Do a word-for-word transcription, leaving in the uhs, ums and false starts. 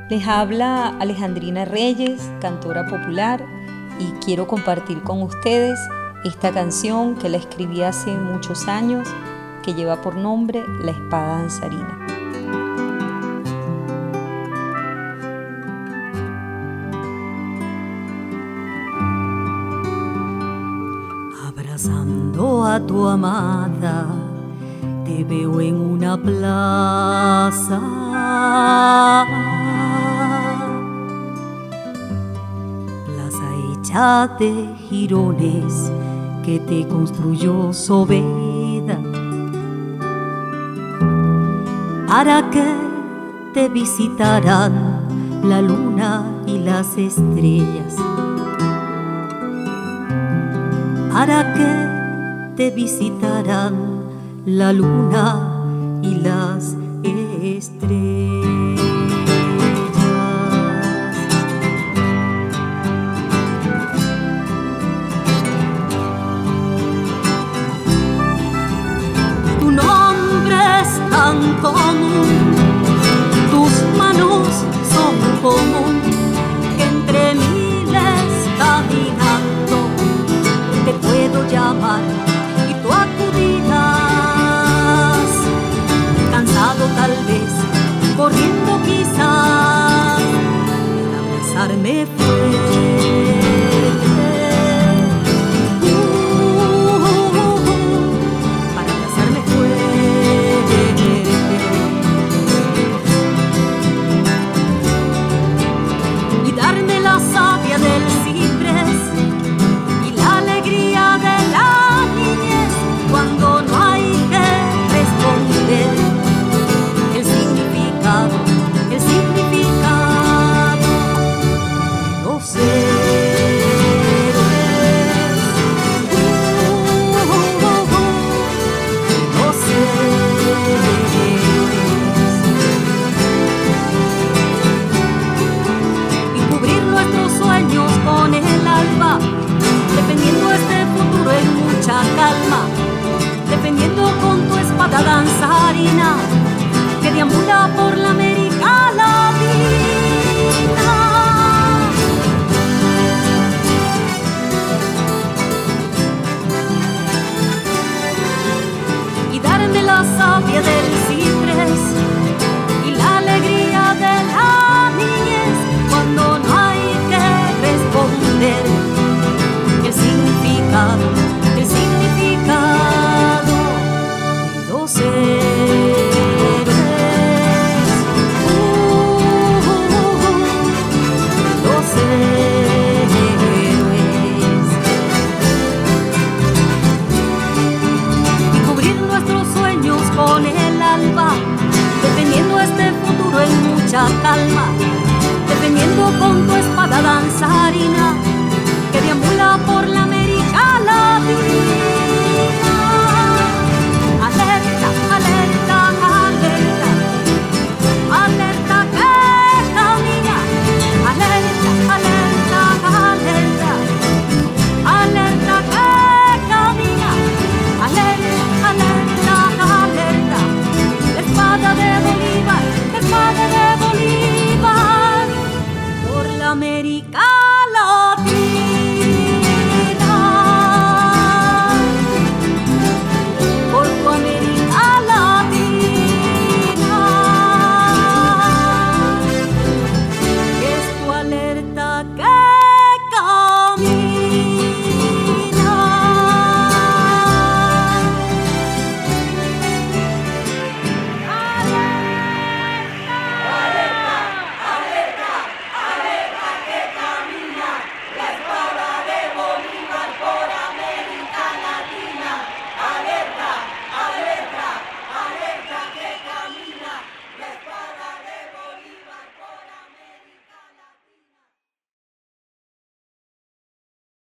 Les habla Alejandrina Reyes, cantora popular, y quiero compartir con ustedes esta canción que la escribí hace muchos años, que lleva por nombre La Espada Danzarina. Abrazando a tu amada, te veo en una plaza. Plaza hecha de jirones que te construyó Sobeda, para que te visitaran la luna y las estrellas, para que te visitaran la luna y las estrellas. Tu nombre es tan común, tus manos son común, que entre miles caminando te puedo llamar y tú acudirás. Cansado tal vez, corriendo quizás, para abrazarme fuerte. La danzarina que deambula por la América Latina, y darme la savia del ciprés y la alegría de la niñez, cuando no hay que responder el significado, el significado seres, uh, uh, uh, los héroes, y cubrir nuestros sueños con el alba, defendiendo este futuro en mucha calma, defendiendo con tu espada danza